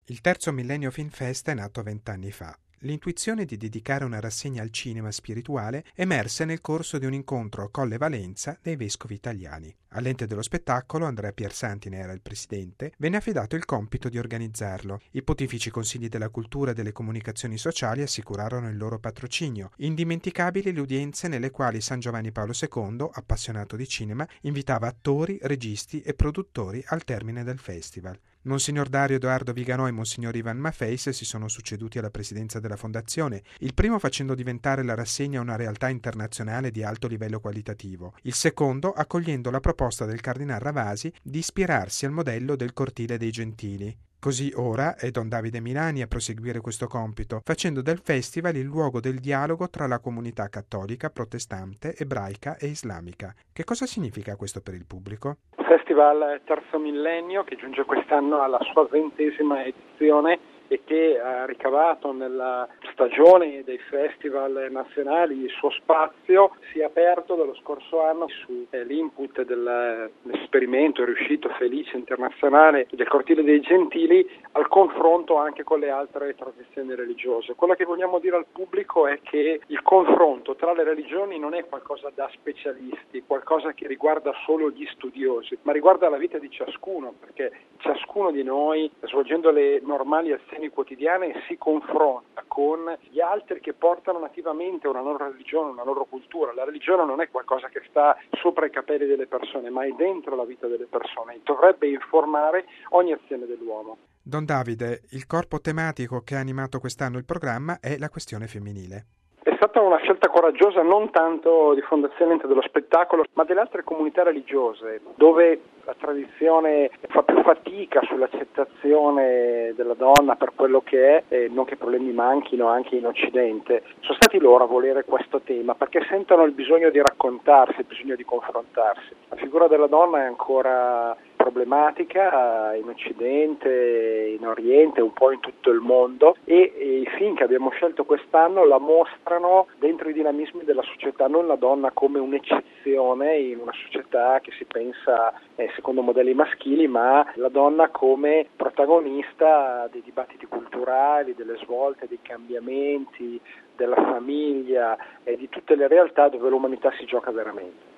Il terzo Millennio Film Fest è nato 20 anni fa. L'intuizione di dedicare una rassegna al cinema spirituale emerse nel corso di un incontro a Colle Valenza dei vescovi italiani. All'ente dello spettacolo, Andrea Piersanti ne era il presidente, venne affidato il compito di organizzarlo. I pontifici consigli della cultura e delle comunicazioni sociali assicurarono il loro patrocinio. Indimenticabili le udienze nelle quali San Giovanni Paolo II, appassionato di cinema, invitava attori, registi e produttori al termine del festival. Monsignor Dario Edoardo Viganò e Monsignor Ivan Mafeis si sono succeduti alla presidenza della fondazione, il primo facendo diventare la rassegna una realtà internazionale di alto livello qualitativo, il secondo accogliendo la proposta del Cardinal Ravasi di ispirarsi al modello del Cortile dei Gentili. Così ora è Don Davide Milani a proseguire questo compito, facendo del festival il luogo del dialogo tra la comunità cattolica, protestante, ebraica e islamica. Che cosa significa questo per il pubblico? Festival Terzo Millennio, che giunge quest'anno alla sua 20ª edizione e che ha ricavato nella stagione dei festival nazionali il suo spazio, si è aperto dallo scorso anno sull'input dell'esperimento riuscito felice internazionale del Cortile dei Gentili al confronto anche con le altre tradizioni religiose. Quello che vogliamo dire al pubblico è che il confronto tra le religioni non è qualcosa da specialisti, qualcosa che riguarda solo gli studiosi, ma riguarda la vita di ciascuno, perché ciascuno di noi, svolgendo le normali azioni quotidiane, si confronta con gli altri che portano nativamente una loro religione, una loro cultura. La religione non è qualcosa che sta sopra i capelli delle persone, ma è dentro la vita delle persone e dovrebbe informare ogni azione dell'uomo. Don Davide, il corpo tematico che ha animato quest'anno il programma è la questione femminile. È stata una scelta coraggiosa non tanto di Fondazione Ente dello Spettacolo, ma delle altre comunità religiose, dove la tradizione fa più fatica sull'accettazione della donna per quello che è, e non che problemi manchino anche in Occidente. Sono stati loro a volere questo tema, perché sentono il bisogno di raccontarsi, il bisogno di confrontarsi. La figura della donna è ancora problematica in Occidente, in Oriente, un po' in tutto il mondo, e i film che abbiamo scelto quest'anno la mostrano dentro i dinamismi della società, non la donna come un'eccezione in una società che si pensa secondo modelli maschili, ma la donna come protagonista dei dibattiti culturali, delle svolte, dei cambiamenti, della famiglia e di tutte le realtà dove l'umanità si gioca veramente.